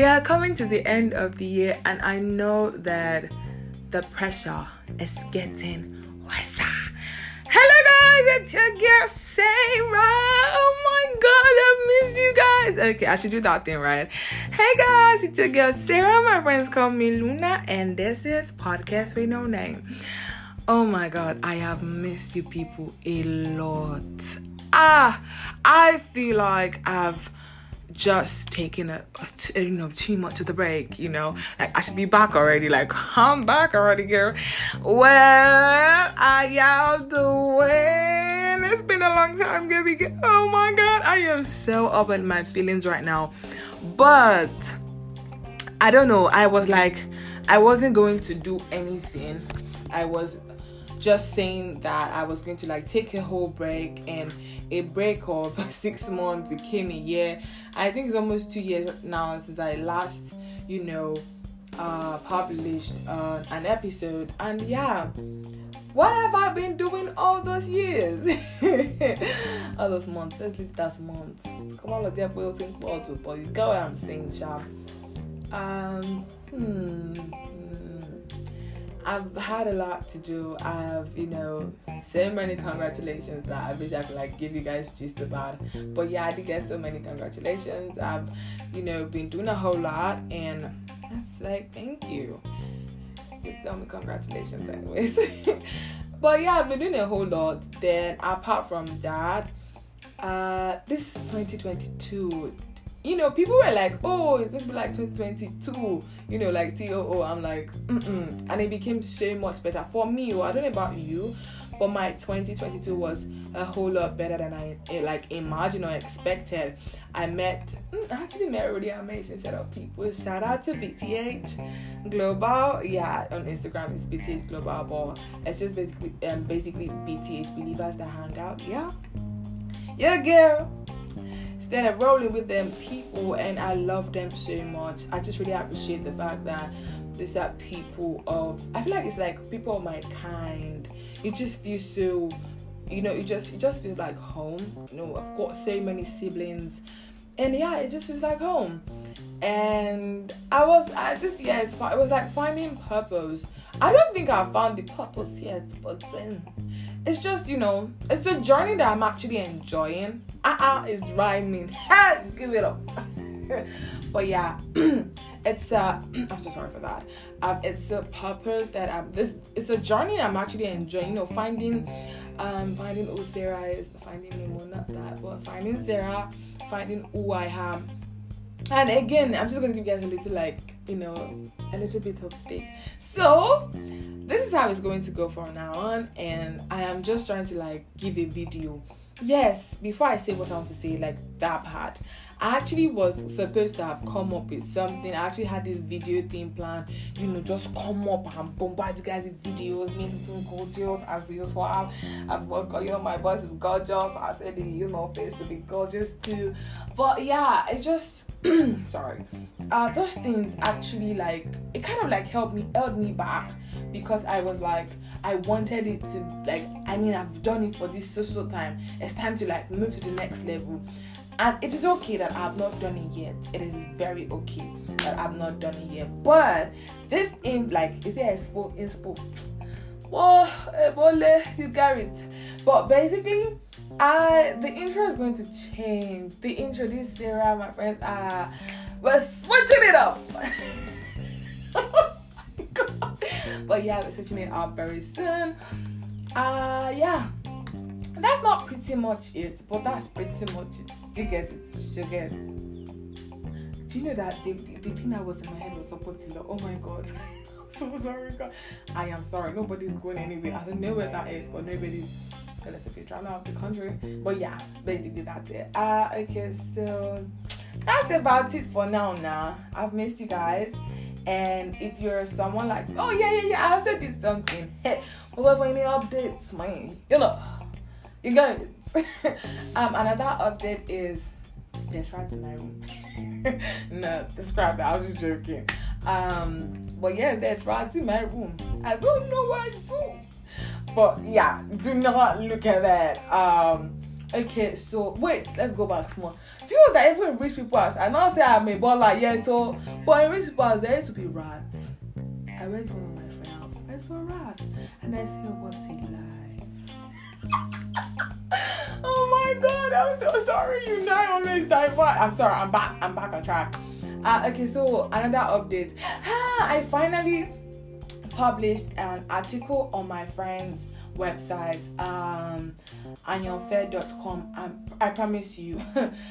We are coming to the end of the year, and I know that the pressure is getting worse. Hello guys, it's your girl Sarah. Oh my god, I missed you guys. Okay, I should do that thing, right? Hey guys, it's your girl Sarah. My friends call me Luna, and this is Podcast with No Name. Oh my god, I have missed you people a lot. I feel like I've just taken too much of the break, like I should be back already. Like, I'm back already, girl. Well, I out the way, and it's been a long time, baby. Oh my god, I am so up in my feelings right now, but I don't know. I was like, I wasn't going to do anything. I was just saying that I was going to take a whole break, and a break of 6 months became a year. I think it's almost 2 years now since I last, published an episode. And yeah, what have I been doing all those years? All those months. Let's leave that months. Come on, dear boy, think about it, but you get what I'm saying, Sha. I've had a lot to do. I have, so many congratulations that I wish I could give you guys gist about. But yeah, I did get so many congratulations. I've, been doing a whole lot, and that's thank you. Just tell me congratulations anyways. But yeah, I've been doing a whole lot. Then apart from that, this 2022, people were like, oh, it's going to be like 2022, like TOO. I'm like, and it became so much better for me. I don't know about you, but my 2022 was a whole lot better than I imagined or expected. I actually met a really amazing set of people. Shout out to BTH Global. Yeah, on Instagram it's BTH Global, but it's just basically BTH believers that hang out. Yeah, girl. Instead of rolling with them people, and I love them so much. I just really appreciate the fact that these are people of, I feel like it's people of my kind. You just feel so, it just feels like home. I've got so many siblings, and yeah, it just feels like home. And this year it was like finding purpose. I don't think I found the purpose yet, but then it's just, it's a journey that I'm actually enjoying. It's rhyming. Give it up. But yeah, it's I'm so sorry for that. It's a purpose that it's a journey I'm actually enjoying. finding Sarah is finding me, not that, but finding Sarah, finding who I am. And again, I'm just going to give you guys a little a little bit of big. So this is how it's going to go from now on, and I am just trying to give a video. Yes, before I say what I want to say, that part, I actually was supposed to have come up with something. I actually had this video theme plan, just come up and bombard you guys with videos, me looking gorgeous as usual. As well, my voice is gorgeous. I said the face to be gorgeous too. But yeah, it's just sorry. Those things actually it kind of held me back, because I was I wanted it to I've done it for this so time. It's time to move to the next level. And it is okay that I've not done it yet. It is very okay that I've not done it yet. But this is it inspo? Oh, you got it. But basically, the intro is going to change. The intro, this Sarah, my friends, we're switching it up. Oh my god. But yeah, we're switching it up very soon. Yeah. That's not pretty much it, but that's pretty much it. Do you get it? You get it? Do you know that the thing that was in my head was supporting? Oh my god. I'm so sorry, God. I am sorry. Nobody's going anywhere. I don't know where that is, but nobody's unless if you're traveling out of the country. But yeah, basically that's it. Okay, so that's about it for now. I've missed you guys. And if you're someone oh yeah, I also did something. Hey, whatever any updates, man, you got it. Another update is there's rats in my room. No, describe that. I was just joking. But yeah, there's rats in my room. I don't know what to do. But yeah, do not look at that. Okay, so wait, let's go back small. Do you know that even in rich people's house, I not say I'm a baller yet, but in rich people's house, there used to be rats. I went to one of my friend's house, I saw rats, and I said, what a lie. Oh my god, I'm so sorry, you know I always divert. I'm sorry, I'm back on track. Okay, so another update. I finally published an article on my friend's website, anyonfair.com. I promise you.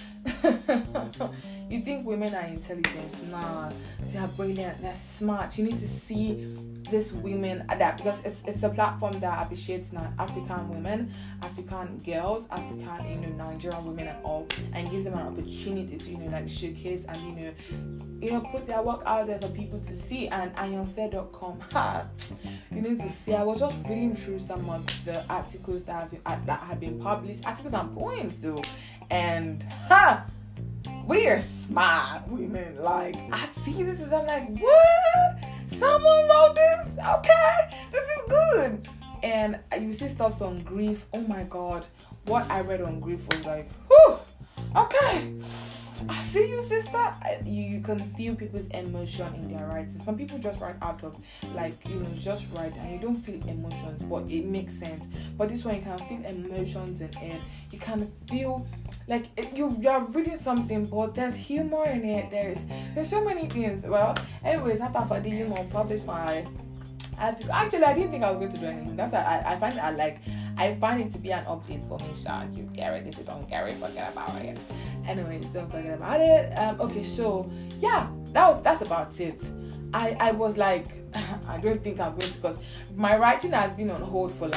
You think women are intelligent? Nah, they are brilliant, they're smart. You need to see these women that, because it's a platform that appreciates African women, African girls, African Nigerian women and all, and gives them an opportunity to showcase and put their work out there for people to see. And anyonfair.com, you need to see. I was just reading through some of the articles that have been published, articles and poems too, and we are smart women. Like, I see this I'm like, what? Someone wrote this? Okay, this is good. And you see stuff on grief. Oh my god, what I read on grief was like, whew, okay, I see you, sister. You can feel people's emotion in their writing. Some people just write out of just write and you don't feel emotions, but it makes sense. But this one, you can feel emotions in it. You can feel like you are reading something, but there's humor in it. There's so many things. Well, anyways, after I did publish my article. Actually, I didn't think I was going to do anything. That's why I find it to be an update for me. You get it. If you don't get it, forget about it. Anyways, don't forget about it. Okay, so yeah, that's about it. I was like, I don't think I'm going to, because my writing has been on hold for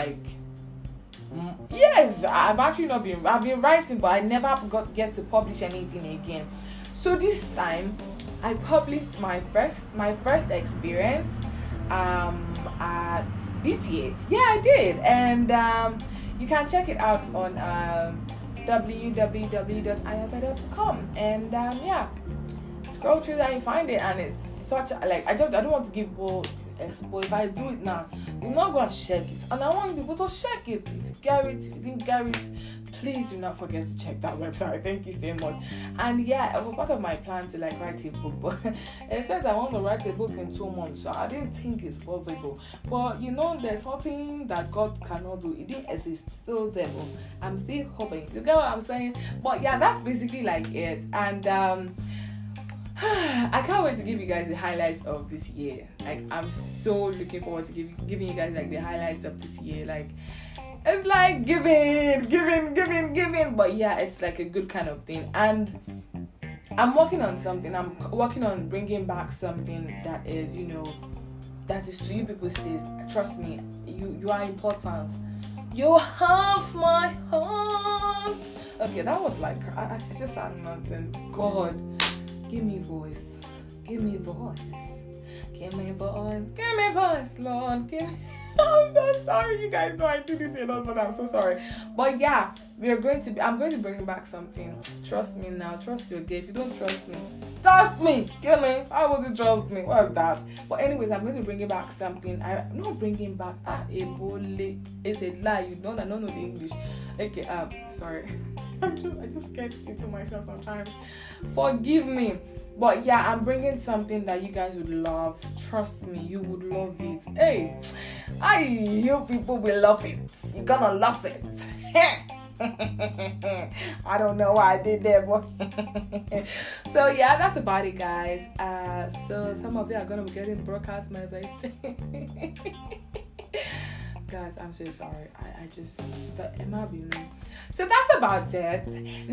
yes, I've been writing, but I never get to publish anything again. So this time I published my first experience at BTH. Yeah, I did. And you can check it out on www.anyonfair.com, and yeah, scroll through that, you find it, and it's such a, I don't want to give people expo. If I do it now, you're not going to check it, and I want people to check it. If you get it, if you didn't get it, please do not forget to check that website. Thank you so much. And yeah, it was part of my plan to write a book, but it says I want to write a book in 2 months, so I didn't think it's possible. But there's nothing that God cannot do. It didn't exist, so therefore I'm still hoping. You get what I'm saying? But yeah, that's basically it. And I can't wait to give you guys the highlights of this year. I'm so looking forward to giving you guys the highlights of this year. It's like giving, but yeah, it's a good kind of thing. And I'm working on something. I'm working on bringing back something that is, that is to you people's taste. Trust me, you are important. You have my heart. Okay, that was I just sound nonsense. God, give me voice. Give me voice. Give me voice. Give me voice, Lord. Give me. I'm so sorry, you guys know I do this a lot, but I'm so sorry. But yeah, I'm going to bring back something. Trust me now. Trust your day. If you don't trust me, kill me. How would you trust me? What's that? But anyways, I'm going to bring back something. I'm not bringing back Ebola. It's a lie. You don't know the English. Okay, sorry. I just get into myself sometimes. Forgive me. But yeah, I'm bringing something that you guys would love. Trust me, you would love it. Hey, you people will love it. You're gonna love it. I don't know why I did that, but so yeah, that's about it, guys. So some of you are gonna be getting broadcast message. Guys, I'm so sorry. I just it might be me. So that's about it.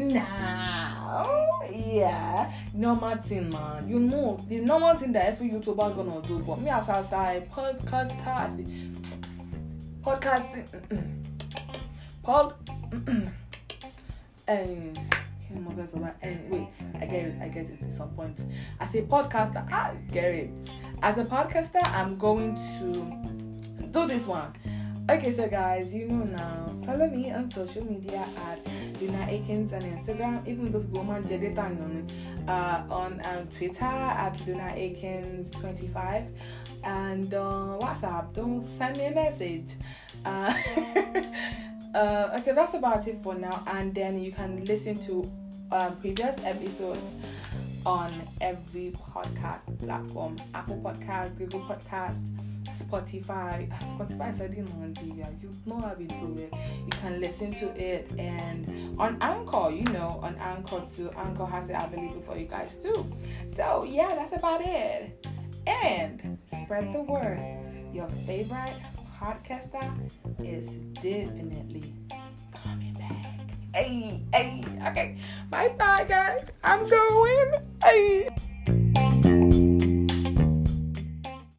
Now, yeah, normal thing, man. The normal thing that every YouTuber gonna do. But me as I podcasting. Wait, I get it at some point. As a podcaster, I get it. As a podcaster, I'm going to do this one. Okay, so guys, now, follow me on social media at Luna Akins on Instagram, even those woman on Twitter at Luna Akins 25, and WhatsApp. Don't send me a message. Okay, that's about it for now. And then you can listen to previous episodes on every podcast platform: Apple Podcasts, Google Podcasts, Spotify. Spotify is already in Nigeria. You know how we do it. You can listen to it, and on Anchor, on Anchor too. Anchor has it available for you guys too. So yeah, that's about it. And spread the word. Your favorite podcaster is definitely coming back. Hey, okay. Bye, guys. I'm going. Hey.